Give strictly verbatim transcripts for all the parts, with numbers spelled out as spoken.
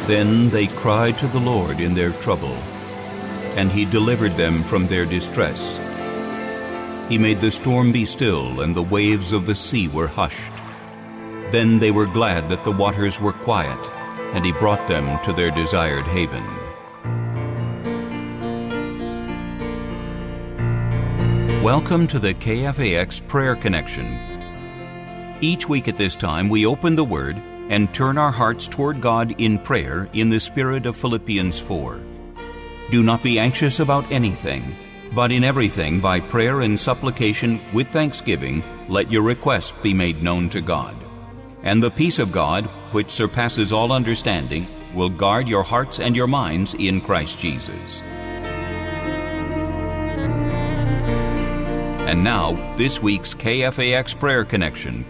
Then they cried to the Lord in their trouble, and he delivered them from their distress. He made the storm be still, and the waves of the sea were hushed. Then they were glad that the waters were quiet, and he brought them to their desired haven. Welcome to the K F A X Prayer Connection. Each week at this time, we open the Word and turn our hearts toward God in prayer in the spirit of Philippians four. Do not be anxious about anything, but in everything by prayer and supplication with thanksgiving let your requests be made known to God. And the peace of God, which surpasses all understanding, will guard your hearts and your minds in Christ Jesus. And now, this week's K F A X Prayer Connection.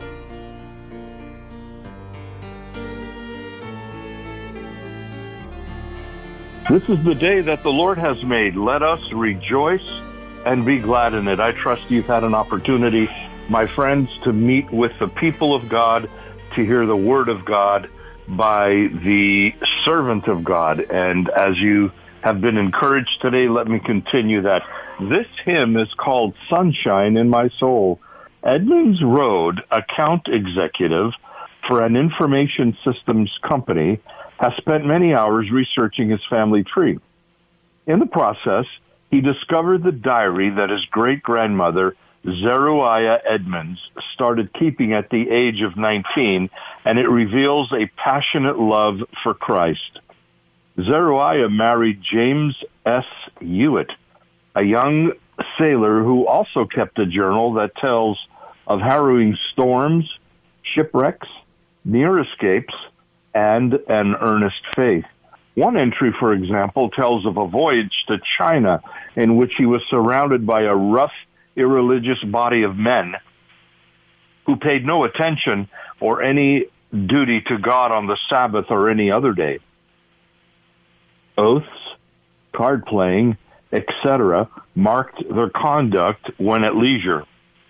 This is the day that the Lord has made. Let us rejoice and be glad in it. I trust you've had an opportunity, my friends, to meet with the people of God, to hear the Word of God by the servant of God. And as you have been encouraged today, let me continue that. This hymn is called Sunshine in My Soul. Edmonds Road, account executive for an information systems company, has spent many hours researching his family tree. In the process, he discovered the diary that his great-grandmother, Zeruiah Edmonds, started keeping at the age of nineteen, and it reveals a passionate love for Christ. Zeruiah married James S. Hewitt, a young sailor who also kept a journal that tells of harrowing storms, shipwrecks, near escapes, and an earnest faith. One entry, for example, tells of a voyage to China in which he was surrounded by a rough, irreligious body of men who paid no attention or any duty to God on the Sabbath or any other day. Oaths, card playing, et cetera marked their conduct when at leisure.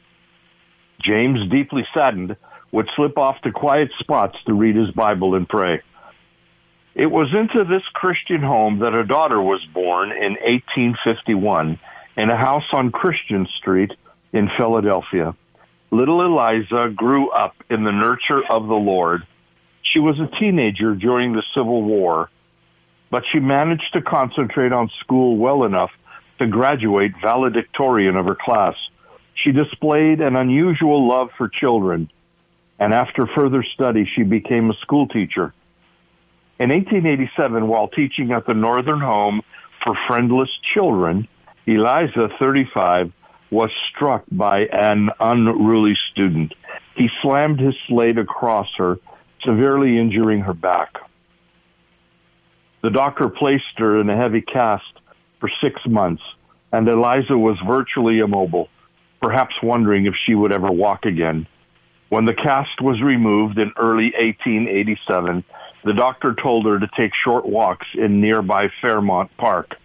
James, deeply saddened, would slip off to quiet spots to read his Bible and pray. It was into this Christian home that a daughter was born in eighteen fifty-one in a house on Christian Street in Philadelphia. Little Eliza grew up in the nurture of the Lord. She was a teenager during the Civil War, but she managed to concentrate on school well enough to graduate valedictorian of her class. She displayed an unusual love for children, and after further study, she became a school teacher. In eighteen eighty-seven, while teaching at the Northern Home for Friendless Children, Eliza, thirty-five, was struck by an unruly student. He slammed his slate across her, severely injuring her back. The doctor placed her in a heavy cast for six months, and Eliza was virtually immobile, perhaps wondering if she would ever walk again. When the cast was removed in early eighteen eighty-seven, the doctor told her to take short walks in nearby Fairmount Park.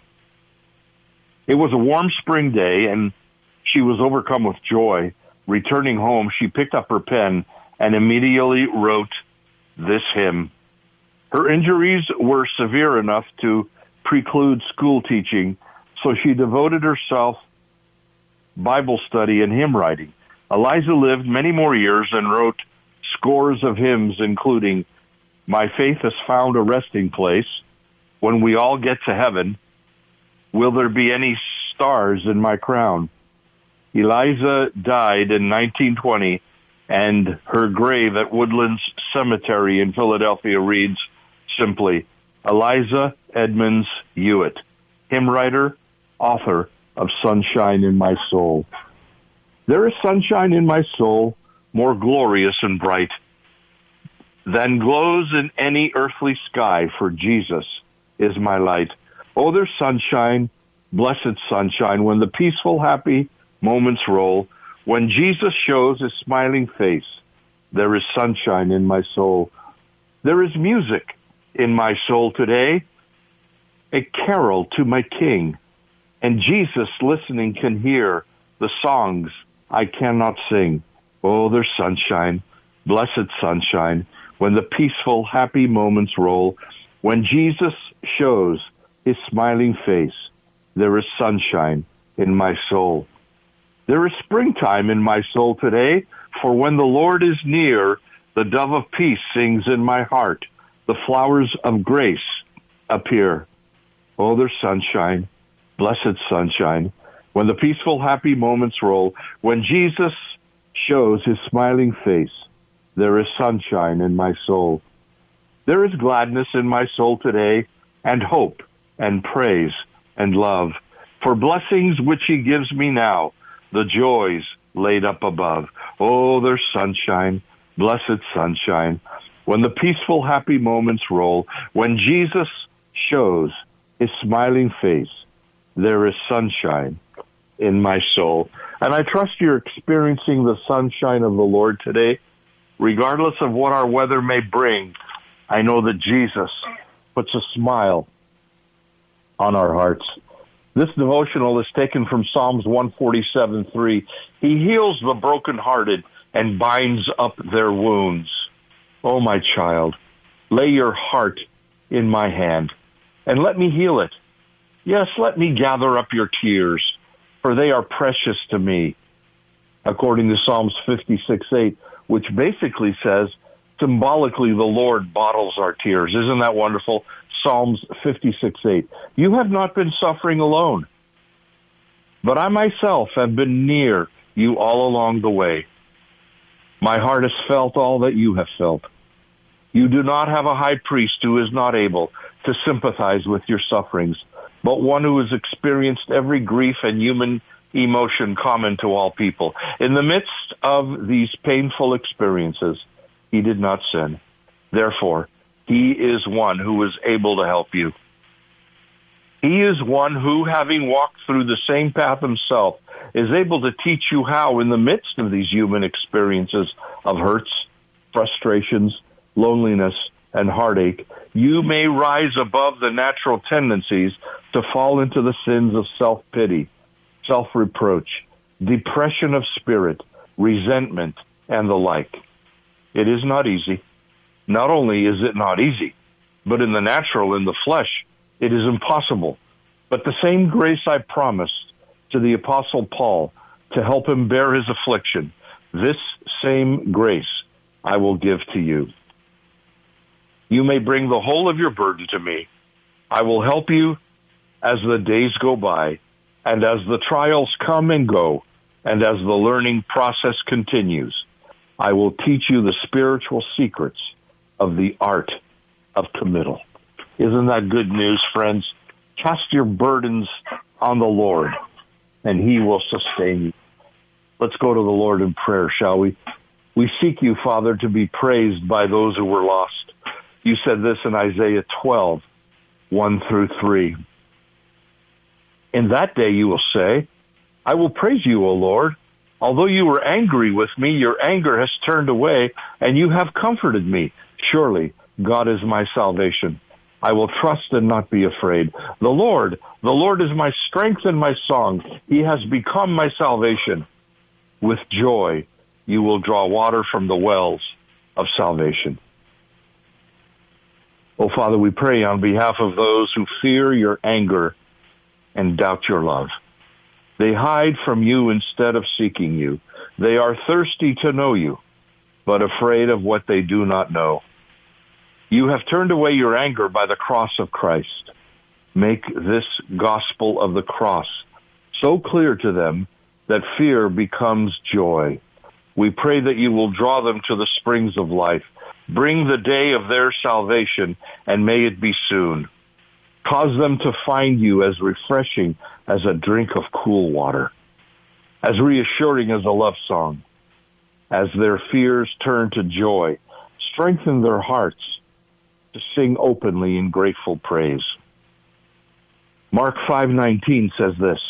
It was a warm spring day, and she was overcome with joy. Returning home, she picked up her pen and immediately wrote this hymn. Her injuries were severe enough to preclude school teaching, so she devoted herself Bible study and hymn writing. Eliza lived many more years and wrote scores of hymns, including My Faith Has Found a Resting Place, When We All Get to Heaven, Will There Be Any Stars in My Crown? Eliza died in nineteen twenty, and her grave at Woodlands Cemetery in Philadelphia reads simply, Eliza Edmonds Hewitt, hymn writer, author of Sunshine in My Soul. There is sunshine in my soul, more glorious and bright than glows in any earthly sky, for Jesus is my light. Oh, there's sunshine, blessed sunshine, when the peaceful, happy moments roll, when Jesus shows his smiling face, there is sunshine in my soul. There is music in my soul today, a carol to my King, and Jesus listening can hear the songs I cannot sing. Oh, there's sunshine, blessed sunshine, when the peaceful, happy moments roll, When Jesus shows his smiling face, there is sunshine in my soul. There is springtime in my soul today, for when the Lord is near, the dove of peace sings in my heart. The flowers of grace appear. Oh, there's sunshine, blessed sunshine. When the peaceful, happy moments roll, when Jesus shows his smiling face, there is sunshine in my soul. There is gladness in my soul today, and hope, and praise, and love, for blessings which he gives me now, the joys laid up above. Oh, there's sunshine, blessed sunshine. When the peaceful, happy moments roll, when Jesus shows his smiling face, there is sunshine in my soul. And I trust you're experiencing the sunshine of the Lord today. Regardless of what our weather may bring, I know that Jesus puts a smile on our hearts. This devotional is taken from Psalms one forty-seven three. He heals the brokenhearted and binds up their wounds. Oh, my child, lay your heart in my hand and let me heal it. Yes, let me gather up your tears, for they are precious to me. According to Psalms fifty-six eight, which basically says, symbolically, the Lord bottles our tears. Isn't that wonderful? Psalms fifty-six eight. You have not been suffering alone, but I myself have been near you all along the way. My heart has felt all that you have felt. You do not have a high priest who is not able to sympathize with your sufferings, but one who has experienced every grief and human emotion common to all people. In the midst of these painful experiences, he did not sin. Therefore, he is one who is able to help you. He is one who, having walked through the same path himself, is able to teach you how, in the midst of these human experiences of hurts, frustrations, loneliness, and heartache, you may rise above the natural tendencies to fall into the sins of self-pity, self-reproach, depression of spirit, resentment, and the like. It is not easy. Not only is it not easy, but in the natural, in the flesh, it is impossible. But the same grace I promised to the Apostle Paul to help him bear his affliction, this same grace I will give to you. You may bring the whole of your burden to me. I will help you as the days go by, and as the trials come and go, and as the learning process continues. I will teach you the spiritual secrets of the art of committal. Isn't that good news, friends? Cast your burdens on the Lord, and he will sustain you. Let's go to the Lord in prayer, shall we? We seek you, Father, to be praised by those who were lost. You said this in Isaiah twelve, one through three. In that day you will say, I will praise you, O Lord. Although you were angry with me, your anger has turned away, and you have comforted me. Surely God is my salvation. I will trust and not be afraid. The Lord, the Lord is my strength and my song. He has become my salvation. With joy you will draw water from the wells of salvation. Oh, Father, we pray on behalf of those who fear your anger and doubt your love. They hide from you instead of seeking you. They are thirsty to know you, but afraid of what they do not know. You have turned away your anger by the cross of Christ. Make this gospel of the cross so clear to them that fear becomes joy. We pray that you will draw them to the springs of life. Bring the day of their salvation, and may it be soon. Cause them to find you as refreshing as a drink of cool water, as reassuring as a love song. As their fears turn to joy, strengthen their hearts to sing openly in grateful praise. Mark five nineteen says this.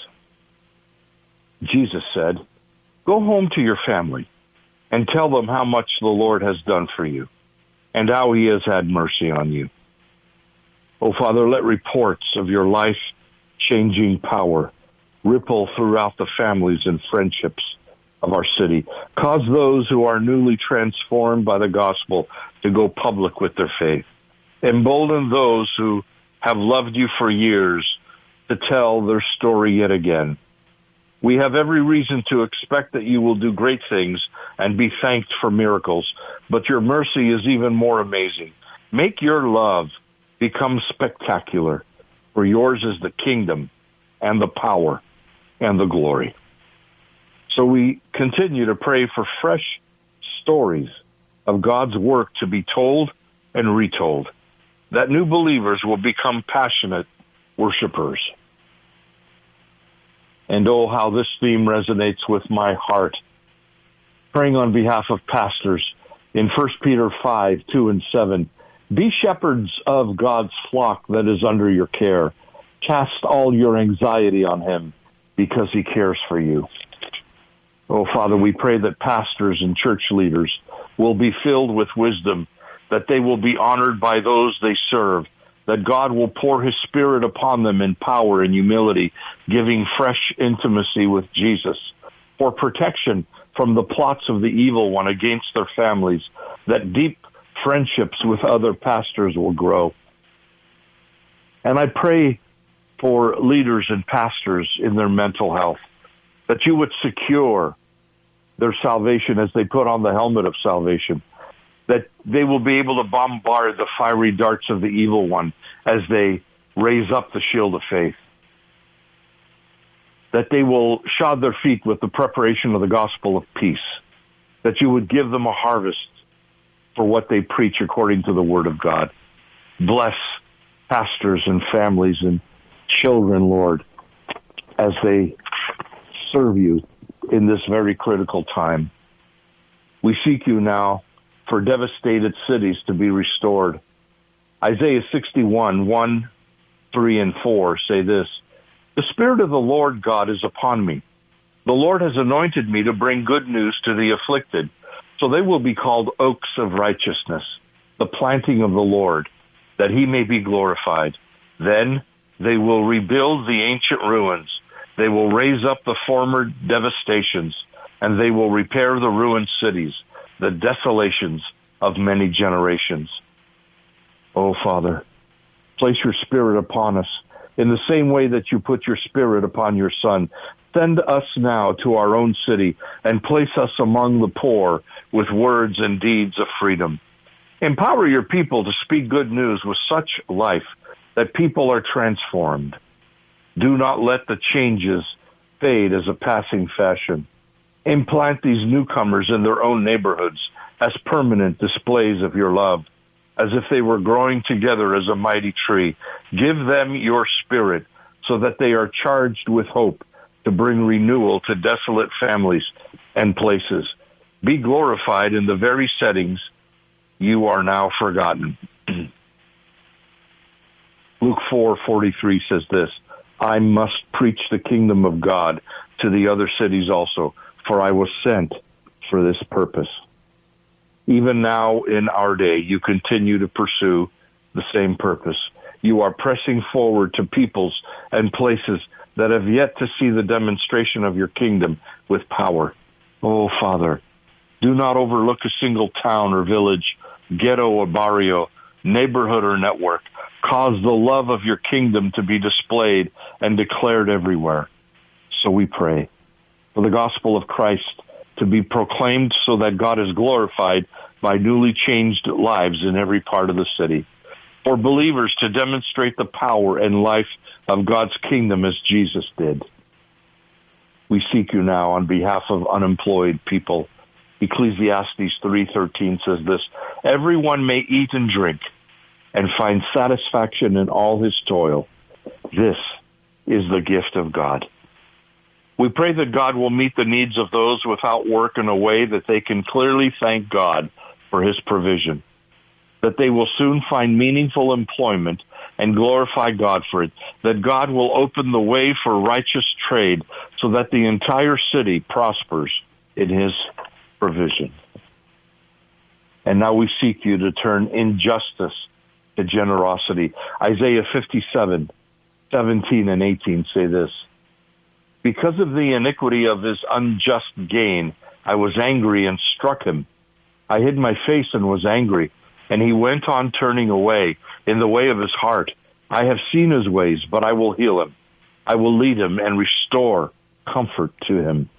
Jesus said, go home to your family and tell them how much the Lord has done for you and how he has had mercy on you. Oh, Father, let reports of your life-changing power ripple throughout the families and friendships of our city. Cause those who are newly transformed by the gospel to go public with their faith. Embolden those who have loved you for years to tell their story yet again. We have every reason to expect that you will do great things and be thanked for miracles, but your mercy is even more amazing. Make your love become spectacular, for yours is the kingdom and the power and the glory. So we continue to pray for fresh stories of God's work to be told and retold, that new believers will become passionate worshipers. And oh, how this theme resonates with my heart. Praying on behalf of pastors in First Peter five, two and seven. Be shepherds of God's flock that is under your care. Cast all your anxiety on him because he cares for you. Oh, Father, we pray that pastors and church leaders will be filled with wisdom, that they will be honored by those they serve, that God will pour his Spirit upon them in power and humility, giving fresh intimacy with Jesus, for protection from the plots of the evil one against their families, that deep friendships with other pastors will grow. And I pray for leaders and pastors in their mental health, that you would secure their salvation as they put on the helmet of salvation, that they will be able to bombard the fiery darts of the evil one as they raise up the shield of faith, that they will shod their feet with the preparation of the gospel of peace, that you would give them a harvest for what they preach according to the word of God. Bless pastors and families and children, Lord, as they serve you in this very critical time. We seek you now for devastated cities to be restored. Isaiah sixty-one, one, three, and four say this: The Spirit of the Lord God is upon me. The Lord has anointed me to bring good news to the afflicted. So they will be called oaks of righteousness, the planting of the Lord, that he may be glorified. Then they will rebuild the ancient ruins. They will raise up the former devastations, and they will repair the ruined cities, the desolations of many generations. Oh, Father, place your Spirit upon us in the same way that you put your Spirit upon your Son. Send us now to our own city and place us among the poor with words and deeds of freedom. Empower your people to speak good news with such life that people are transformed. Do not let the changes fade as a passing fashion. Implant these newcomers in their own neighborhoods as permanent displays of your love, as if they were growing together as a mighty tree. Give them your Spirit so that they are charged with hope to bring renewal to desolate families and places. Be glorified in the very settings you are now forgotten. Luke four forty-three says this: I must preach the kingdom of God to the other cities also, for I was sent for this purpose. Even now in our day, you continue to pursue the same purpose. You are pressing forward to peoples and places that have yet to see the demonstration of your kingdom with power. Oh, Father, do not overlook a single town or village, ghetto or barrio, neighborhood or network. Cause the love of your kingdom to be displayed and declared everywhere. So we pray for the gospel of Christ to be proclaimed so that God is glorified by newly changed lives in every part of the city. For believers to demonstrate the power and life of God's kingdom as Jesus did. We seek you now on behalf of unemployed people. Ecclesiastes three thirteen says this: Everyone may eat and drink and find satisfaction in all his toil. This is the gift of God. We pray that God will meet the needs of those without work in a way that they can clearly thank God for his provision, that they will soon find meaningful employment and glorify God for it, that God will open the way for righteous trade so that the entire city prospers in his provision. And now we seek you to turn injustice to generosity. Isaiah fifty-seven, seventeen and eighteen say this: Because of the iniquity of his unjust gain, I was angry and struck him. I hid my face and was angry. And he went on turning away in the way of his heart. I have seen his ways, but I will heal him. I will lead him and restore comfort to him.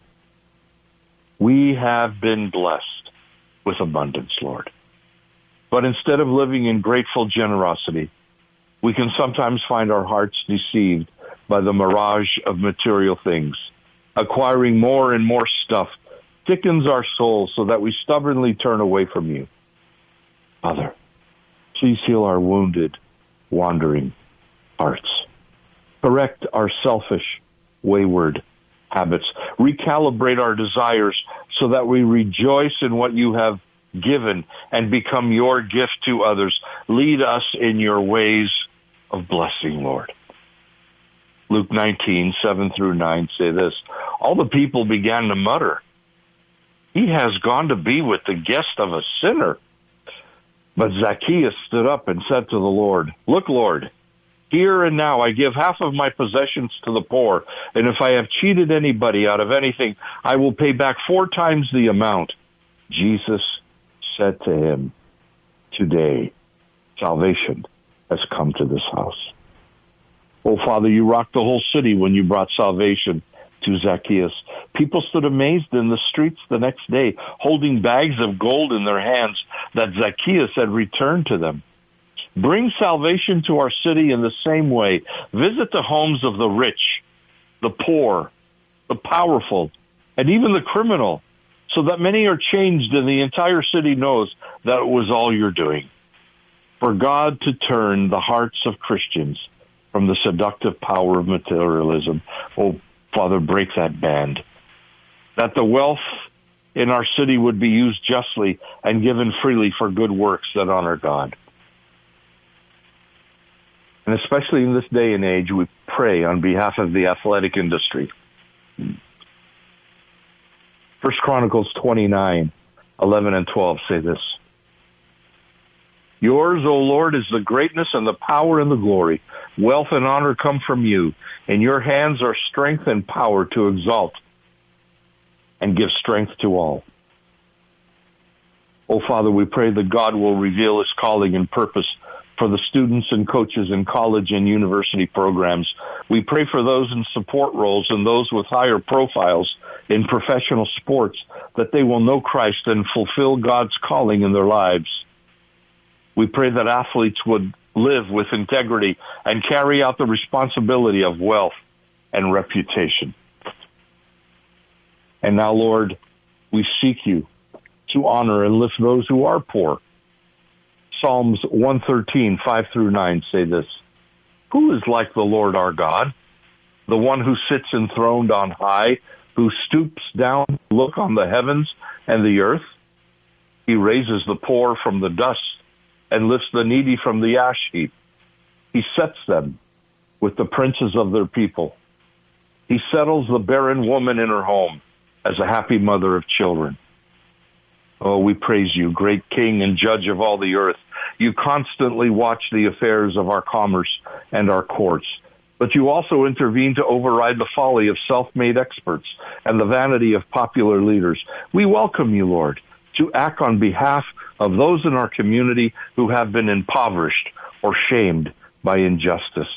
We have been blessed with abundance, Lord. But instead of living in grateful generosity, we can sometimes find our hearts deceived by the mirage of material things. Acquiring more and more stuff thickens our souls so that we stubbornly turn away from you. Father, please heal our wounded, wandering hearts. Correct our selfish, wayward habits. Recalibrate our desires so that we rejoice in what you have given and become your gift to others. Lead us in your ways of blessing, Lord. Luke nineteen, seven through nine say this. All the people began to mutter, he has gone to be with the guest of a sinner. But Zacchaeus stood up and said to the Lord, look, Lord, here and now I give half of my possessions to the poor, and if I have cheated anybody out of anything, I will pay back four times the amount. Jesus said to him, today salvation has come to this house. Oh, Father, you rocked the whole city when you brought salvation to Zacchaeus. People stood amazed in the streets the next day, holding bags of gold in their hands that Zacchaeus had returned to them. Bring salvation to our city in the same way. Visit the homes of the rich, the poor, the powerful, and even the criminal, so that many are changed and the entire city knows that it was all you're doing. For God to turn the hearts of Christians from the seductive power of materialism. Oh, Father, break that band. That the wealth in our city would be used justly and given freely for good works that honor God. And especially in this day and age, we pray on behalf of the athletic industry. First Chronicles twenty-nine, eleven and twelve say this. Yours, O Lord, is the greatness and the power and the glory. Wealth and honor come from you. In your hands are strength and power to exalt and give strength to all. Oh, Father, we pray that God will reveal his calling and purpose for the students and coaches in college and university programs. We pray for those in support roles and those with higher profiles in professional sports, that they will know Christ and fulfill God's calling in their lives. We pray that athletes would live with integrity and carry out the responsibility of wealth and reputation. And now, Lord, we seek you to honor and lift those who are poor. Psalms one thirteen, five through nine say this. Who is like the Lord our God, the one who sits enthroned on high, who stoops down to look on the heavens and the earth? He raises the poor from the dust and lifts the needy from the ash heap. He sets them with the princes of their people. He settles the barren woman in her home as a happy mother of children. Oh, we praise you, great King and Judge of all the earth. You constantly watch the affairs of our commerce and our courts, but you also intervene to override the folly of self-made experts and the vanity of popular leaders. We welcome you, Lord, to act on behalf of those in our community who have been impoverished or shamed by injustice.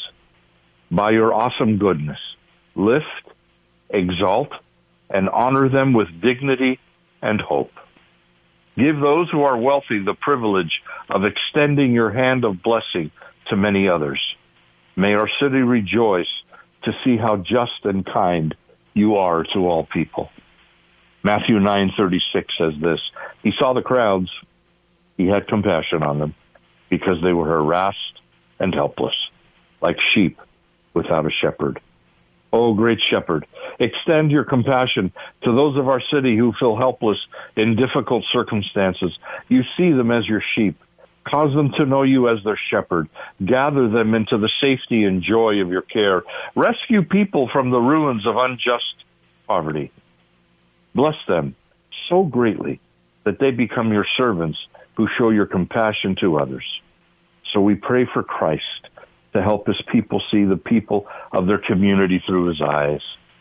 By your awesome goodness, lift, exalt, and honor them with dignity and hope. Give those who are wealthy the privilege of extending your hand of blessing to many others. May our city rejoice to see how just and kind you are to all people. Matthew nine thirty-six says this, he saw the crowds, he had compassion on them, because they were harassed and helpless, like sheep without a shepherd. Oh, great shepherd, extend your compassion to those of our city who feel helpless in difficult circumstances. You see them as your sheep. Cause them to know you as their shepherd. Gather them into the safety and joy of your care. Rescue people from the ruins of unjust poverty. Bless them so greatly that they become your servants who show your compassion to others. So we pray for Christ to help his people see the people of their community through his eyes.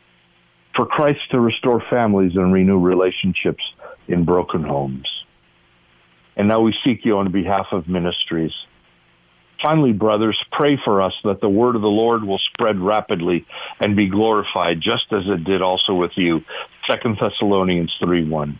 For Christ to restore families and renew relationships in broken homes. And now we seek you on behalf of ministries. Finally, brothers, pray for us that the word of the Lord will spread rapidly and be glorified, just as it did also with you. Second Thessalonians three one.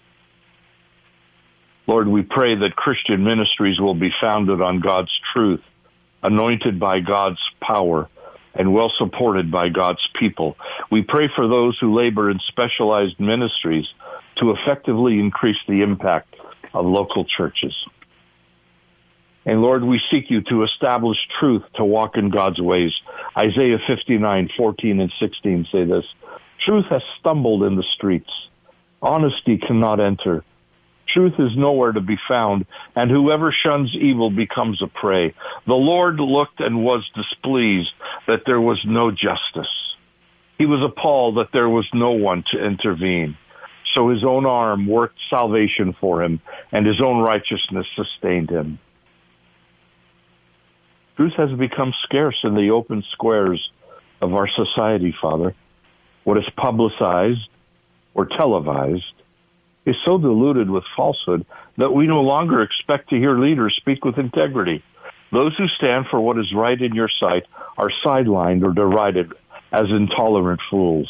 Lord, we pray that Christian ministries will be founded on God's truth, anointed by God's power, and well supported by God's people. We pray for those who labor in specialized ministries to effectively increase the impact of local churches. And Lord, we seek you to establish truth to walk in God's ways. Isaiah fifty-nine, fourteen and sixteen say this: truth has stumbled in the streets. Honesty cannot enter. Truth is nowhere to be found, and whoever shuns evil becomes a prey. The Lord looked and was displeased that there was no justice. He was appalled that there was no one to intervene. So his own arm worked salvation for him, and his own righteousness sustained him. Truth has become scarce in the open squares of our society, Father. What is publicized or televised is so diluted with falsehood that we no longer expect to hear leaders speak with integrity. Those who stand for what is right in your sight are sidelined or derided as intolerant fools.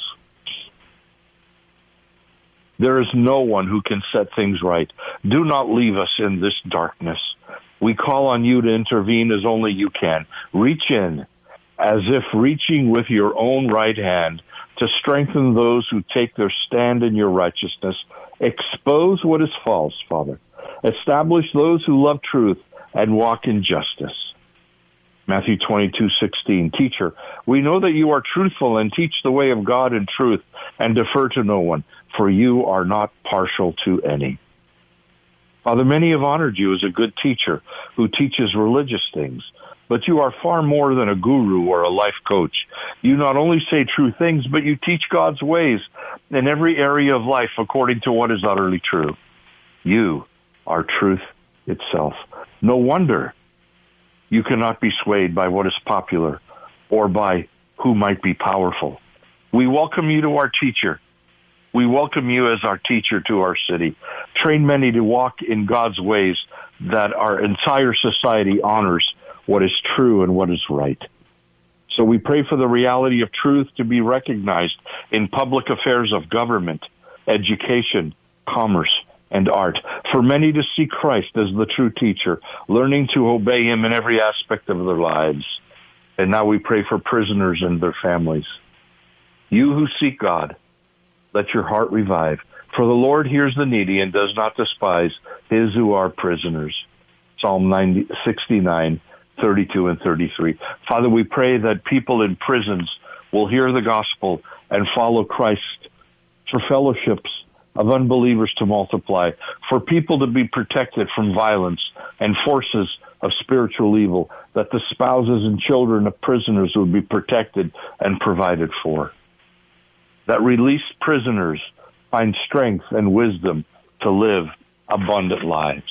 There is no one who can set things right. Do not leave us in this darkness. We call on you to intervene as only you can. Reach in, as if reaching with your own right hand, to strengthen those who take their stand in your righteousness. Expose what is false, Father. Establish those who love truth and walk in justice. Matthew twenty-two sixteen. Teacher, we know that you are truthful and teach the way of God in truth and defer to no one, for you are not partial to any. Father, many have honored you as a good teacher who teaches religious things, but you are far more than a guru or a life coach. You not only say true things, but you teach God's ways in every area of life according to what is utterly true. You are truth itself. No wonder you cannot be swayed by what is popular or by who might be powerful. We welcome you to our teacher. We welcome you as our teacher to our city. Train many to walk in God's ways that our entire society honors what is true and what is right. So we pray for the reality of truth to be recognized in public affairs of government, education, commerce, and art. For many to see Christ as the true teacher, learning to obey him in every aspect of their lives. And now we pray for prisoners and their families. You who seek God, let your heart revive. For the Lord hears the needy and does not despise his who are prisoners. Psalm ninety, sixty-nine, thirty-two and thirty-three. Father, we pray that people in prisons will hear the gospel and follow Christ, for fellowships of unbelievers to multiply, for people to be protected from violence and forces of spiritual evil, that the spouses and children of prisoners would be protected and provided for, that released prisoners find strength and wisdom to live abundant lives.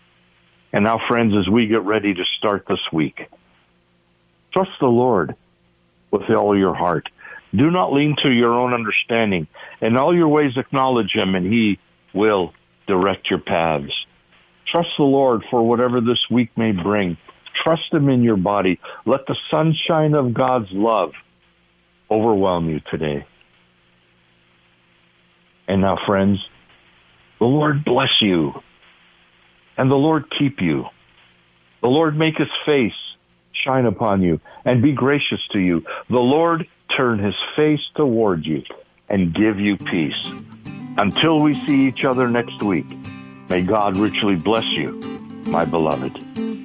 And now, friends, as we get ready to start this week, trust the Lord with all your heart. Do not lean to your own understanding. In all your ways acknowledge him, and he will direct your paths. Trust the Lord for whatever this week may bring. Trust him in your body. Let the sunshine of God's love overwhelm you today. And now, friends, the Lord bless you, and the Lord keep you. The Lord make his face shine upon you and be gracious to you. The Lord turn his face toward you and give you peace. Until we see each other next week, may God richly bless you, my beloved.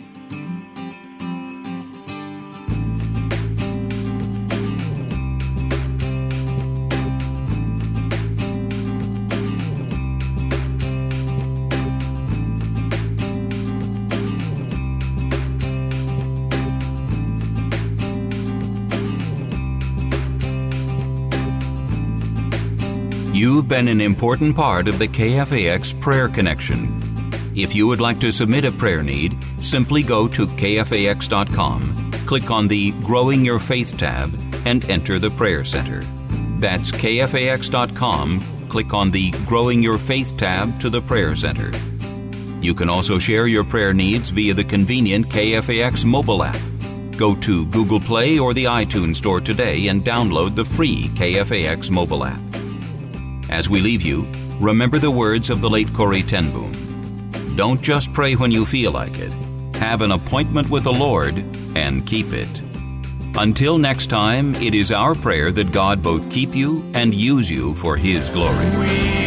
You've been an important part of the K F A X Prayer Connection. If you would like to submit a prayer need, simply go to K F A X dot com, click on the Growing Your Faith tab, and enter the Prayer Center. That's K F A X dot com, click on the Growing Your Faith tab to the Prayer Center. You can also share your prayer needs via the convenient K F A X mobile app. Go to Google Play or the iTunes Store today and download the free K F A X mobile app. As we leave you, remember the words of the late Corrie ten Boom. Don't just pray when you feel like it. Have an appointment with the Lord and keep it. Until next time, it is our prayer that God both keep you and use you for His glory.